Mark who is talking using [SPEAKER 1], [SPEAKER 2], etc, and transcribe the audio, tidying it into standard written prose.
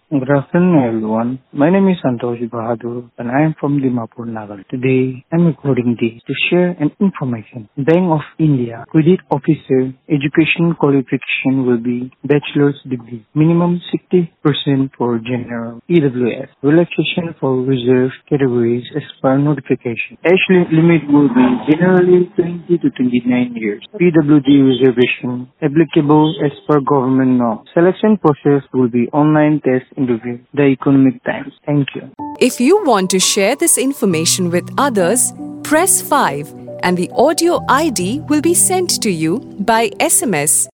[SPEAKER 1] Good afternoon, everyone. My name is Santosh Bahadur, and I am from Dimapur, Nagaland. Today, I am recording this to share an information. Bank of India Credit Officer Education Qualification will be Bachelor's Degree. Minimum 60% for General EWS. Relaxation for reserved categories as per notification. Age limit will be generally 20 to 29 years. PWD reservation applicable as per government norm. Selection process will be online test interview. The Economic Times. Thank you.
[SPEAKER 2] If you want to share this information with others, press 5 and the audio ID will be sent to you by SMS.